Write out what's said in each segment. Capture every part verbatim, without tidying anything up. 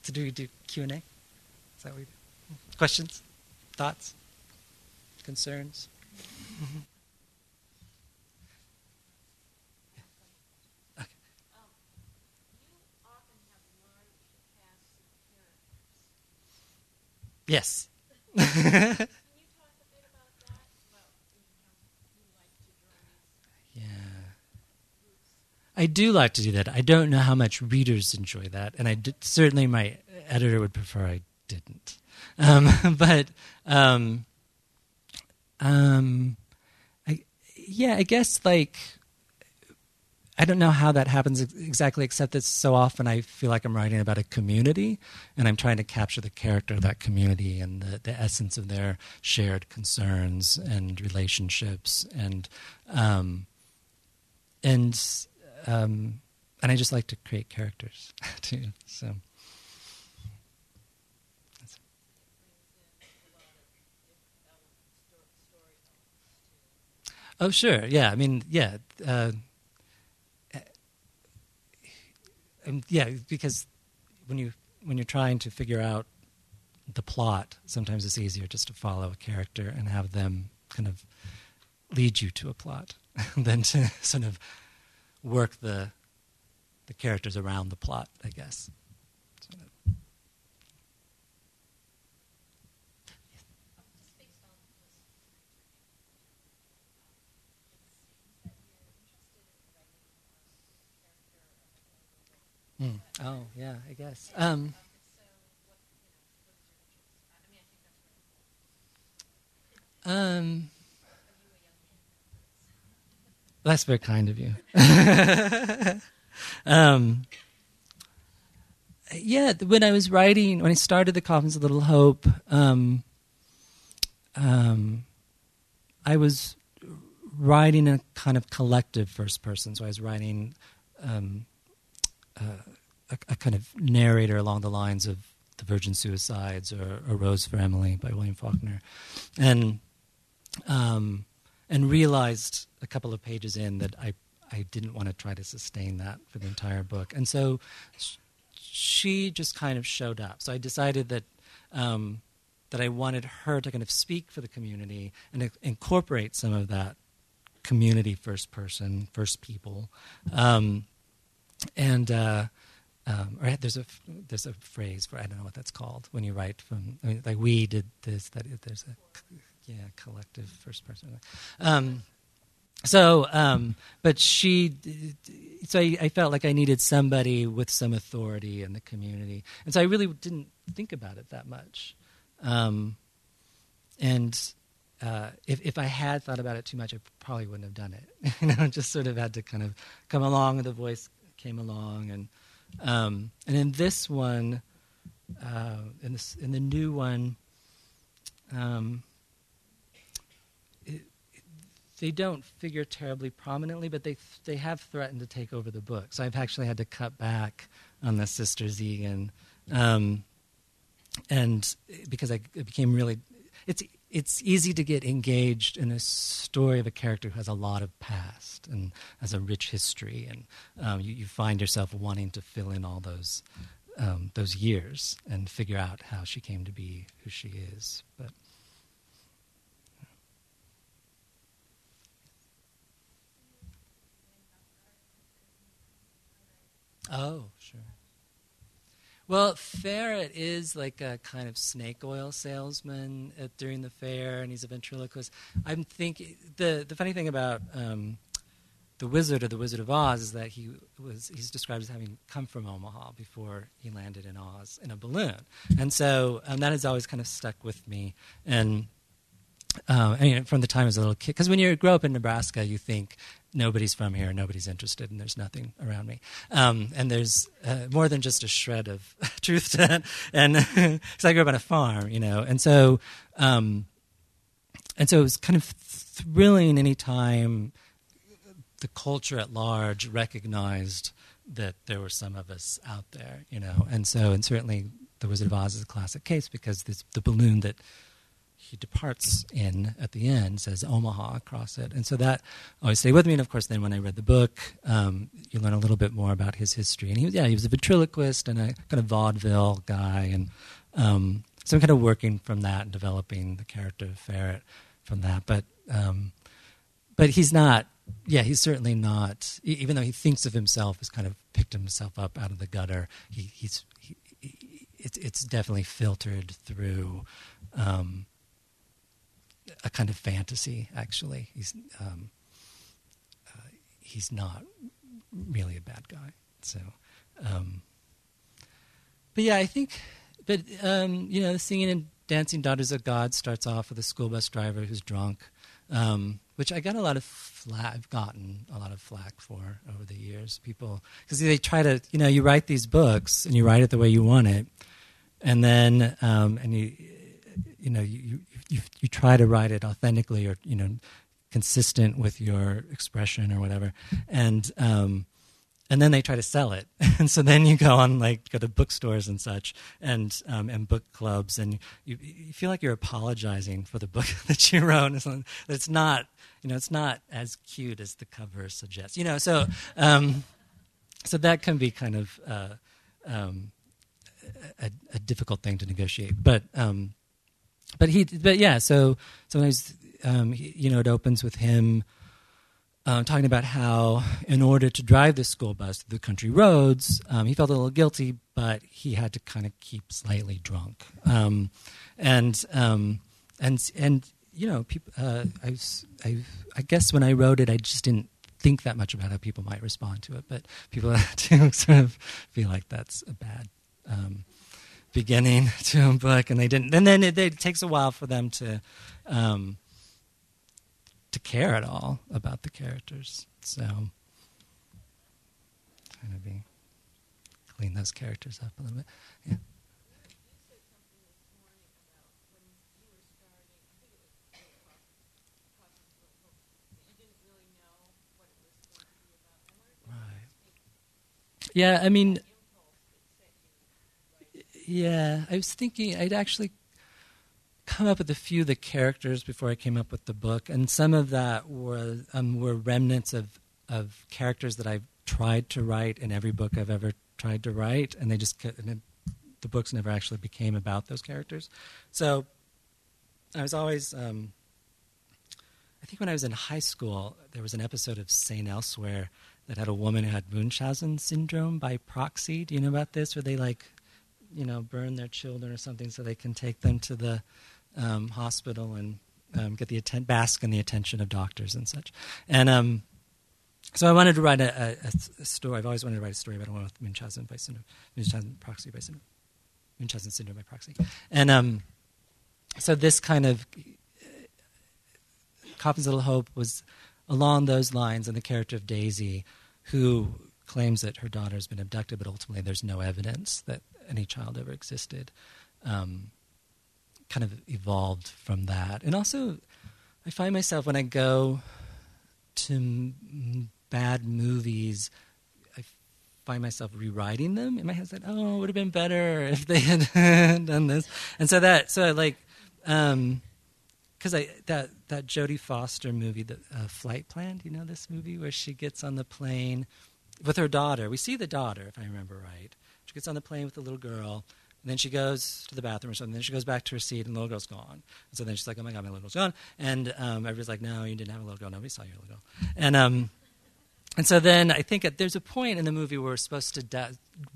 So do we do Q and A? Is that what we do? Questions? Thoughts? Concerns? Mm-hmm. Okay. Um, you often have large casts of characters. Yes. Can you talk a bit about that? About you know, how you like to draw these Yeah. groups? I do like to do that. I don't know how much readers enjoy that, and I did, certainly my editor would prefer I didn't. Um, but um, um, I, yeah, I guess like I don't know how that happens ex- exactly, except that so often I feel like I'm writing about a community, and I'm trying to capture the character of that community and the, the essence of their shared concerns and relationships, and um, and um, and I just like to create characters too. So. Oh, sure. Yeah. I mean, yeah. Uh, um, yeah, because when you when you're trying to figure out the plot, sometimes it's easier just to follow a character and have them kind of lead you to a plot than to sort of work the the characters around the plot, I guess. Sort of. Just based on this it seems that you're interested in writing a character of a Mm. Oh, yeah, I guess. Um, so what you know, what is your interest? I mean I think that's really cool. um, Are you a young man? that's very kind of you. um, yeah, when I was writing, when I started The Coffins of Little Hope, um, um, I was writing a kind of collective first person. So I was writing um, uh, a, a kind of narrator along the lines of The Virgin Suicides or A Rose for Emily by William Faulkner. And um, and realized a couple of pages in that I, I didn't want to try to sustain that for the entire book. And so sh- she just kind of showed up. So I decided that um, that I wanted her to kind of speak for the community and i- incorporate some of that community first person, first people. Um, and uh, um, or there's a there's a phrase for I don't know what that's called when you write from I mean, like we did this that there's a yeah collective first person. Um, so um, but she so I, I felt like I needed somebody with some authority in the community, and so I really didn't think about it that much. Um, and uh, if if I had thought about it too much, I probably wouldn't have done it. you know, just sort of had to kind of come along, and the voice came along, and um, and in this one, uh, in this in the new one, um, it, it, they don't figure terribly prominently, but they they have threatened to take over the book. So I've actually had to cut back on the Sister Zegan, um, and because I it became really it's. It's easy to get engaged in a story of a character who has a lot of past and has a rich history, and um, you, you find yourself wanting to fill in all those um, those years and figure out how she came to be who she is. But oh, sure. Well, Ferret is like a kind of snake oil salesman at, during the fair, and he's a ventriloquist. I'm thinking the the funny thing about um, the Wizard or the Wizard of Oz is that he was he's described as having come from Omaha before he landed in Oz in a balloon, and so um, that has always kind of stuck with me. And uh, I mean, from the time I was a little kid, because when you grow up in Nebraska, you think nobody's from here, nobody's interested, and there's nothing around me. Um, and there's uh, more than just a shred of truth to that. And because I grew up on a farm, you know, and so um, and so it was kind of thrilling any time the culture at large recognized that there were some of us out there, you know. And so, and certainly, The Wizard of Oz is a classic case because this, the balloon that he departs in at the end, says Omaha across it. And so that always stayed with me. And of course, then when I read the book, um, you learn a little bit more about his history. And he was, yeah, he was a ventriloquist and a kind of vaudeville guy. And um, so I'm kind of working from that and developing the character of Ferret from that. But um, but he's not, yeah, he's certainly not, e- even though he thinks of himself as kind of picked himself up out of the gutter, he, he's he, he, it's, it's definitely filtered through um, a kind of fantasy, actually. He's um, uh, he's not really a bad guy. So, um, but yeah, I think, but um, you know, Singing and Dancing Daughters of God starts off with a school bus driver who's drunk, um, which I got a lot of flack. I've gotten a lot of flack for over the years. People, because they try to, you know, you write these books and you write it the way you want it, and then um, and you. You know, you, you you try to write it authentically, or you know, consistent with your expression or whatever, and um, and then they try to sell it, and so then you go on like go to bookstores and such, and um, and book clubs, and you, you feel like you're apologizing for the book that you wrote. It's not, you know, it's not as cute as the cover suggests, you know. So um, so that can be kind of uh, um, a, a difficult thing to negotiate, but. Um, But he, but yeah. So sometimes, um, he, you know, it opens with him um, talking about how, in order to drive the school bus through the country roads, um, he felt a little guilty, but he had to kind of keep slightly drunk. Um, and um, and and you know, people. Uh, I was, I, I guess when I wrote it, I just didn't think that much about how people might respond to it, but people do sort of feel like that's a bad. Um, beginning to a book, and they didn't. And then it, it takes a while for them to um, to care at all about the characters. So, kind of be clean those characters up a little bit. Yeah. Right. Yeah, I mean. Yeah, I was thinking I'd actually come up with a few of the characters before I came up with the book, and some of that were um, were remnants of, of characters that I've tried to write in every book I've ever tried to write, and they just and it, the books never actually became about those characters. So I was always, um, I think when I was in high school, there was an episode of Saint Elsewhere that had a woman who had Munchausen syndrome by proxy. Do you know about this? Where they like you know, burn their children or something so they can take them to the um, hospital and um, get the atten- bask in the attention of doctors and such. And um, so I wanted to write a, a, a story. I've always wanted to write a story about a woman with Munchausen by syndrome, Munchausen proxy by syndrome, Munchausen syndrome by proxy. And um, so this kind of uh, Coffin's Little Hope was along those lines, and the character of Daisy, who claims that her daughter has been abducted, but ultimately there's no evidence that any child ever existed, um, kind of evolved from that. And also, I find myself, when I go to m- bad movies, I find myself rewriting them in my head. Like, oh, it would have been better if they had done this. And so that, so like, um, because I that that Jodie Foster movie, the uh, Flight Plan. Do you know this movie where she gets on the plane with her daughter? We see the daughter, if I remember right. She gets on the plane with the little girl, and then she goes to the bathroom or something. Then she goes back to her seat, and the little girl's gone. And so then she's like, "Oh my God, my little girl's gone." And um, everybody's like, "No, you didn't have a little girl. Nobody saw your little girl." And um, and so then I think at, there's a point in the movie where we're supposed to doubt,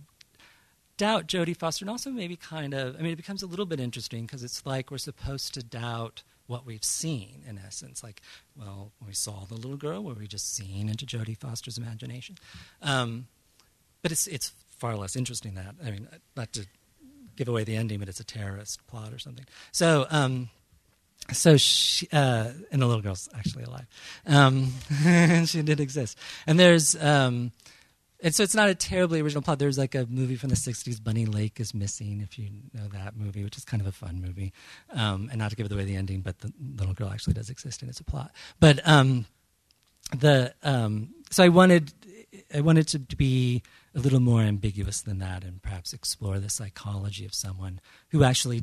doubt Jodie Foster, and also maybe kind of. I mean, it becomes a little bit interesting because it's like we're supposed to doubt what we've seen, in essence. Like, well, when we saw the little girl, were we just seeing into Jodie Foster's imagination? Um, but it's it's far less interesting than that. I mean, not to give away the ending, but it's a terrorist plot or something. So, um, so she, uh, and the little girl's actually alive. Um, she did exist. And there's, um, and so it's not a terribly original plot. There's like a movie from the sixties, Bunny Lake is Missing, if you know that movie, which is kind of a fun movie. Um, and not to give away the ending, but the little girl actually does exist and it's a plot. But um, the um, so I wanted I wanted to, to be a little more ambiguous than that, and perhaps explore the psychology of someone who actually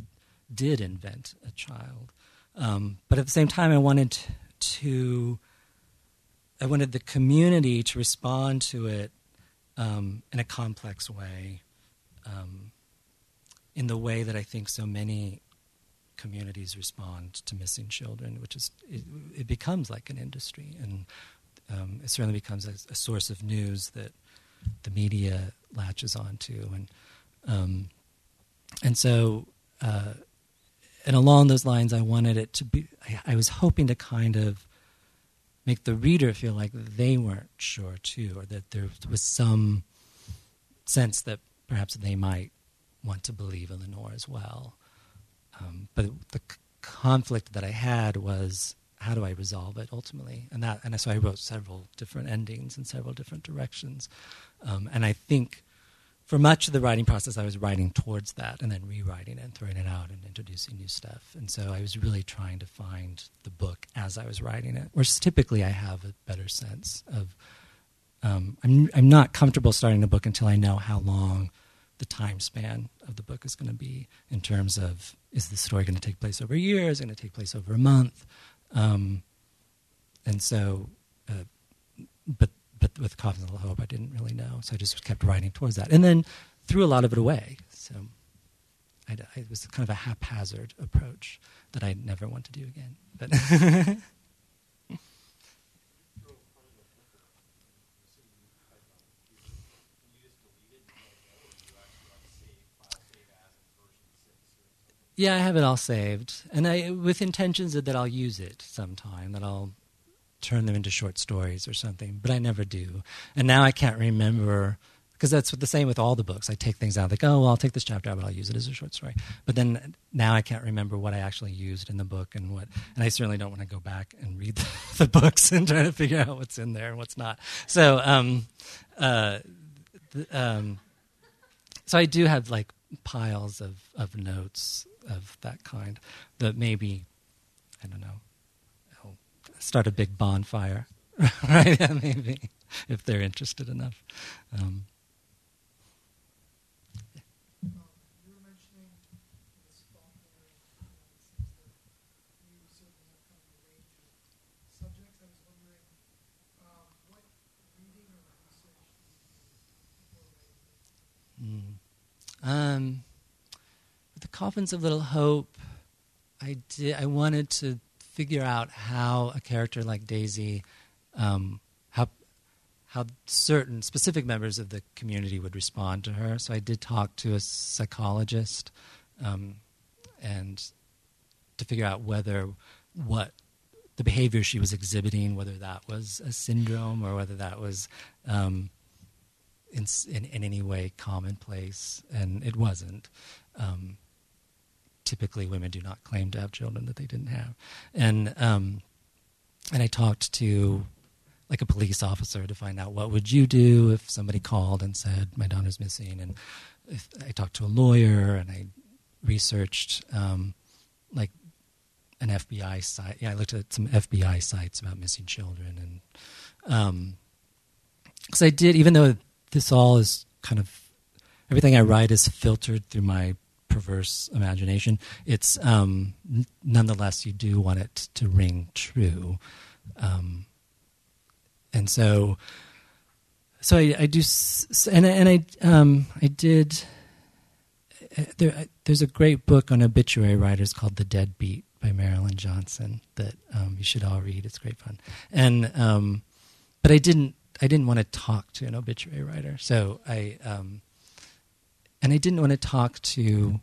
did invent a child. Um, but at the same time, I wanted to, I wanted the community to respond to it um, in a complex way, um, in the way that I think so many communities respond to missing children, which is, it, it becomes like an industry, and um, it certainly becomes a, a source of news that the media latches onto, and um, and so, uh, and along those lines, I wanted it to be. I, I was hoping to kind of make the reader feel like they weren't sure too, or that there was some sense that perhaps they might want to believe Eleanor as well. Um, but the c- conflict that I had was, how do I resolve it ultimately? And that, and so I wrote several different endings in several different directions. Um, and I think for much of the writing process, I was writing towards that and then rewriting it and throwing it out and introducing new stuff. And so I was really trying to find the book as I was writing it, whereas typically I have a better sense of, um, I'm, I'm not comfortable starting a book until I know how long the time span of the book is going to be, in terms of, is the story going to take place over a year? Is it going to take place over a month? Um, and so, uh, but but with Coffins of Little Hope, I didn't really know, so I just kept writing towards that, and then threw a lot of it away. So I, I, it was kind of a haphazard approach that I never want to do again. But yeah, I have it all saved, and I with intentions that, that I'll use it sometime, that I'll turn them into short stories or something, but I never do. And now I can't remember, because that's the same with all the books. I take things out, like, oh, well, I'll take this chapter out, but I'll use it as a short story. But then now I can't remember what I actually used in the book and what, and I certainly don't want to go back and read the, the books and try to figure out what's in there and what's not. So, um, uh, th- um, so I do have like piles of, of notes of that kind that maybe, I don't know, I'll start a big bonfire, right? Yeah, maybe, if they're interested enough. Um, You were mentioning this Faulkner, you know, it seems that you certainly have kind of a range of subjects. I was wondering um, what reading or research do you do before writing? mm. um, with the Coffins of Little Hope, I did. I wanted to figure out how a character like Daisy, um, how how certain specific members of the community would respond to her. So I did talk to a psychologist, um, and to figure out whether what the behavior she was exhibiting, whether that was a syndrome or whether that was um, in, in in any way commonplace, and it wasn't. Um, typically, women do not claim to have children that they didn't have, and um, and I talked to like a police officer to find out what would you do if somebody called and said my daughter's missing, and if I talked to a lawyer, and I researched um, like an F B I site. Yeah, I looked at some F B I sites about missing children, and um, because I did, even though this all is kind of, everything I write is filtered through my perverse imagination, it's um, n- nonetheless you do want it to ring true. Um, And so, so I, I do, s- and I, and I, um, I did. Uh, there, there's a great book on obituary writers called "The Deadbeat" by Marilyn Johnson that um, you should all read. It's great fun. And um, but I didn't, I didn't want to talk to an obituary writer. So I, um, and I didn't want to talk to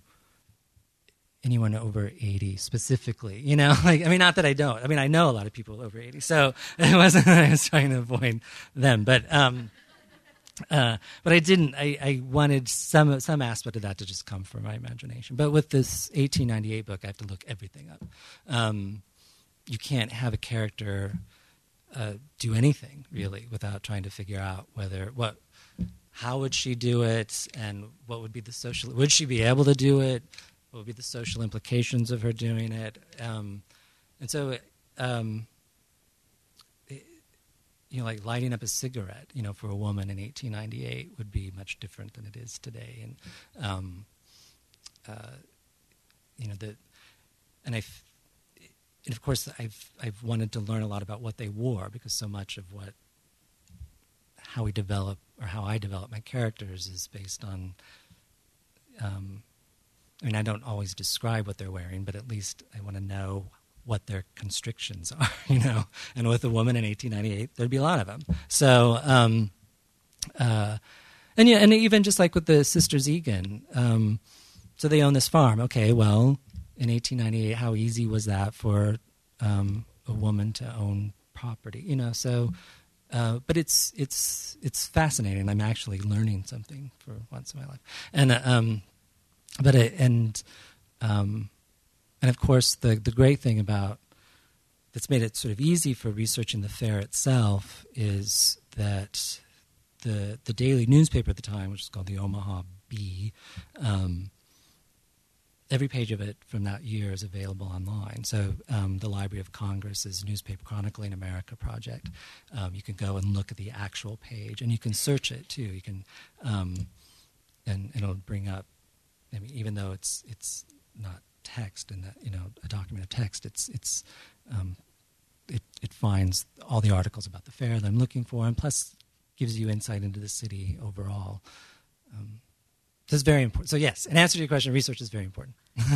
anyone over eighty specifically, you know, like, I mean, not that I don't, I mean, I know a lot of people over eighty, so it wasn't that I was trying to avoid them, but, um, uh, but I didn't, I, I wanted some, some aspect of that to just come from my imagination. But with this eighteen ninety-eight book, I have to look everything up. Um, you can't have a character, uh, do anything really without trying to figure out whether, what, how would she do it, and what would be the social, would she be able to do it? What would be the social implications of her doing it? Um, and so, um, it, you know, like lighting up a cigarette, you know, for a woman in eighteen ninety-eight would be much different than it is today. And, um, uh, you know, the, and I, and of course, I've I've wanted to learn a lot about what they wore, because so much of what how we develop or how I develop my characters is based on. Um, I mean, I don't always describe what they're wearing, but at least I want to know what their constrictions are, you know. And with a woman in eighteen ninety-eight, there'd be a lot of them. So, um, uh, and yeah, and even just like with the Sisters Egan, um, so they own this farm. Okay, well, in eighteen ninety-eight, how easy was that for um, a woman to own property, you know? So, uh, but it's it's it's fascinating. I'm actually learning something for once in my life, and uh, um, but it, and um, and of course, the the great thing about that's made it sort of easy for researching the fair itself is that the the daily newspaper at the time, which is called the Omaha Bee, um, every page of it from that year is available online. So um, the Library of Congress's Newspaper Chronicling America project, um, you can go and look at the actual page, and you can search it too. You can, um, and it'll bring up. I mean, even though it's it's not text in that, you know, a document of text, it's it's um, it it finds all the articles about the fair that I'm looking for, and plus gives you insight into the city overall. Um, This is very important. So yes, in answer to your question, research is very important.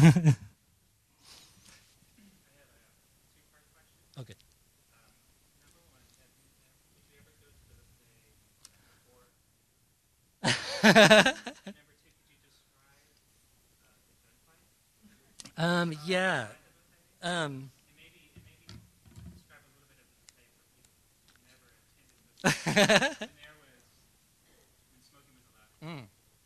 Okay. um, yeah. Um, mm.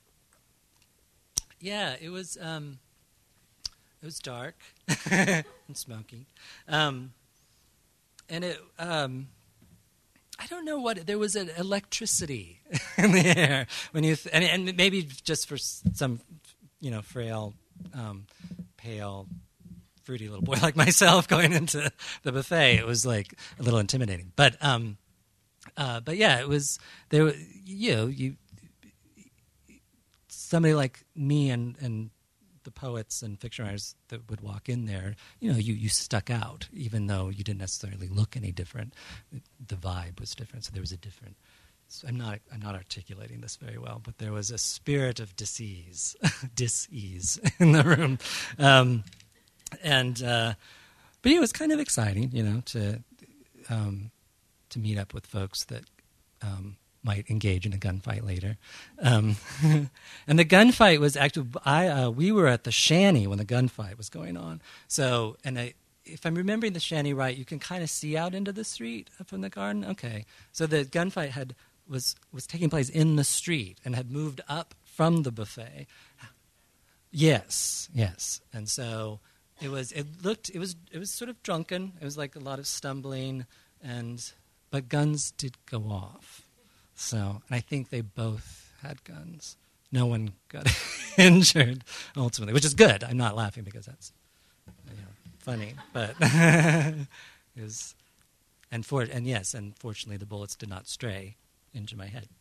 Yeah, it was. Um, it was dark and smoky, um, and it. Um, I don't know what there was an electricity in the air when you, th- and, and maybe just for some, you know, frail, um, pale, fruity little boy like myself going into the buffet, it was like a little intimidating. But, um, uh, but yeah, it was there. You know, you. Somebody like me and, and the poets and fiction writers that would walk in there, you know, you, you stuck out, even though you didn't necessarily look any different. The vibe was different, so there was a different. So I'm not I'm not articulating this very well, but there was a spirit of dis-ease, dis-ease in the room, um, and uh, but yeah, it was kind of exciting, you know, to um, to meet up with folks that. Um, might engage in a gunfight later. Um, and the gunfight was actually, I, uh, we were at the shanty when the gunfight was going on. So, and I, if I'm remembering the shanty right, you can kind of see out into the street from the garden. Okay. So the gunfight had, was, was taking place in the street and had moved up from the buffet. Yes, yes. And so it was, it looked, it was, it was sort of drunken. It was like a lot of stumbling and, but guns did go off. So, and I think they both had guns. No one got injured ultimately, which is good. I'm not laughing because that's, you know, funny, but it was, and for and yes, and fortunately the bullets did not stray into my head.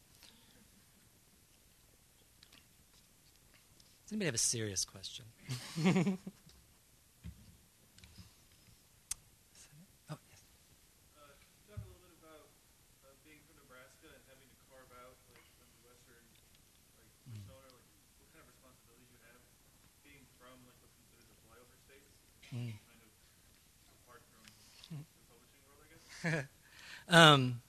Does anybody have a serious question? Mm. Kind of apart from the publishing world, I guess? um,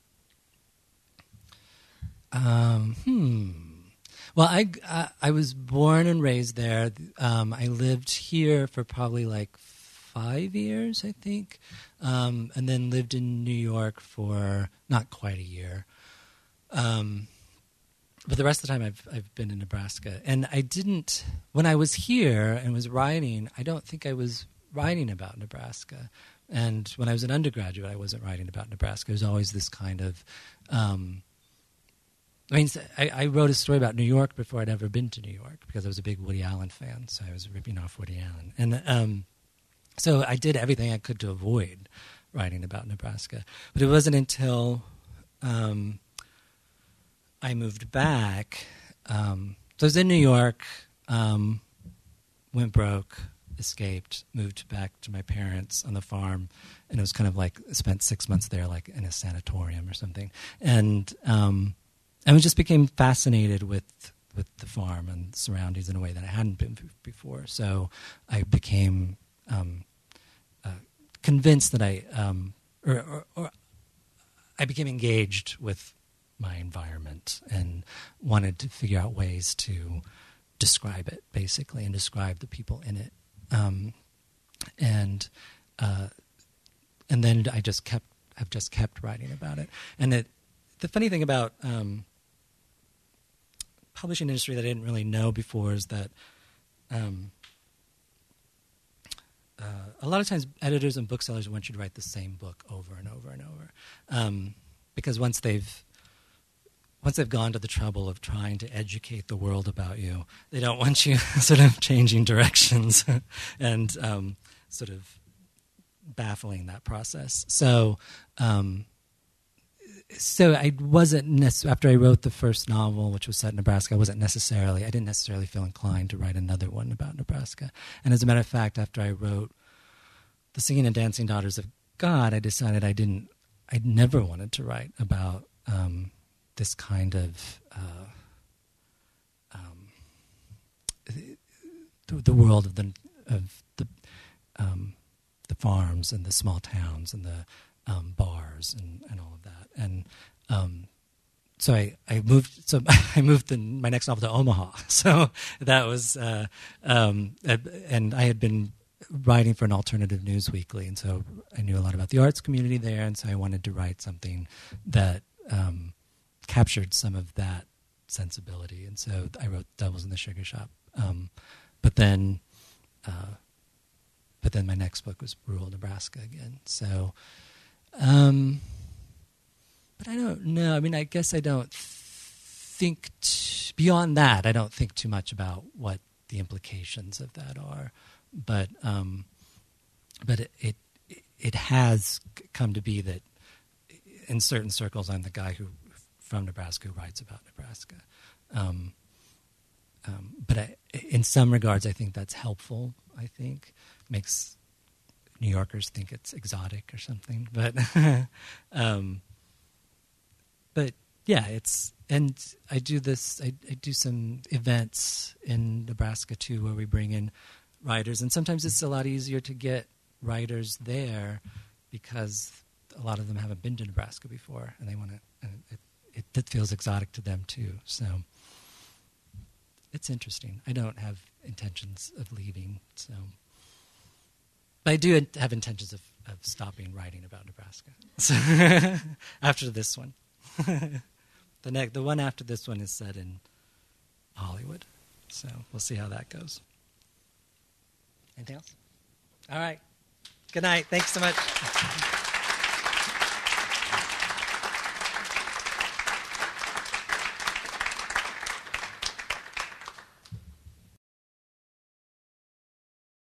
um, hmm. Well, I, I, I was born and raised there. Um, I lived here for probably like five years, I think, um, and then lived in New York for not quite a year. Um, but the rest of the time I've I've been in Nebraska. And I didn't, when I was here and was writing, I don't think I was writing about Nebraska. And when I was an undergraduate, I wasn't writing about Nebraska. It was always this kind of, um, I mean, I, I wrote a story about New York before I'd ever been to New York because I was a big Woody Allen fan, so I was ripping off Woody Allen. And um, so I did everything I could to avoid writing about Nebraska. But it wasn't until um, I moved back. Um, so I was in New York, um, went broke, escaped, moved back to my parents on the farm, and it was kind of like spent six months there, like in a sanatorium or something, and um, I just became fascinated with with the farm and surroundings in a way that I hadn't been before. So I became um, uh, convinced that I, um, or, or, or I became engaged with my environment and wanted to figure out ways to describe it, basically, and describe the people in it. Um, and uh, and then I just kept, I've just kept writing about it. And it, the funny thing about um, publishing industry that I didn't really know before is that um, uh, a lot of times editors and booksellers want you to write the same book over and over and over, um, because once they've once they've gone to the trouble of trying to educate the world about you, they don't want you sort of changing directions and um, sort of baffling that process. So. Um, So I wasn't nec- after I wrote the first novel, which was set in Nebraska. I wasn't necessarily. I didn't necessarily feel inclined to write another one about Nebraska. And as a matter of fact, after I wrote The Singing and Dancing Daughters of God, I decided I didn't. I never wanted to write about um, this kind of uh, um, the, the world of the of the um, the farms and the small towns and the Um, bars and, and all of that, and um, so I, I moved. So I moved the, my next novel to Omaha. So that was, uh, um, and I had been writing for an alternative news weekly, and so I knew a lot about the arts community there, and so I wanted to write something that um, captured some of that sensibility, and so I wrote Devils in the Sugar Shop. Um, but then, uh, but then my next book was Rural Nebraska again. So. Um, but I don't know. I mean, I guess I don't think t- beyond that. I don't think too much about what the implications of that are. But um, but it, it it has come to be that in certain circles, I'm the guy who from Nebraska who writes about Nebraska. Um, um, but I, in some regards, I think that's helpful. I think makes New Yorkers think it's exotic or something, but um, but yeah, it's and I do this. I, I do some events in Nebraska too, where we bring in writers, and sometimes it's a lot easier to get writers there because a lot of them haven't been to Nebraska before, and they want to. And it, it, it feels exotic to them too. So it's interesting. I don't have intentions of leaving, so. But I do have intentions of, of stopping writing about Nebraska. So after this one. the next, the one after this one is set in Hollywood. So we'll see how that goes. Anything else? All right. Good night. Thanks so much.